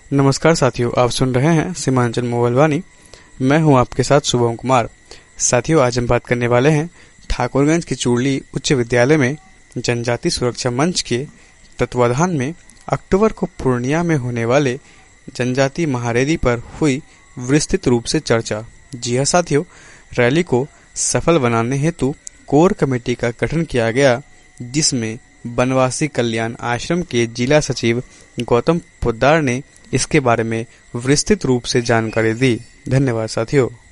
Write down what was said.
नमस्कार साथियों, आप सुन रहे हैं सीमांचल मोबाइल वाणी। मैं हूं आपके साथ शुभम कुमार। साथियों, आज हम बात करने वाले हैं ठाकुरगंज के चूरली उच्च विद्यालय में जनजाति सुरक्षा मंच के तत्वाधान में अक्टूबर को पूर्णिया में होने वाले जनजाति महारैली पर हुई विस्तृत रूप से चर्चा। जी हां साथियों, रैली को सफल बनाने हेतु कोर कमेटी का गठन किया गया, जिसमें बनवासी कल्याण आश्रम के जिला सचिव गौतम पोद्दार ने इसके बारे में विस्तृत रूप से जानकारी दी। धन्यवाद साथियों।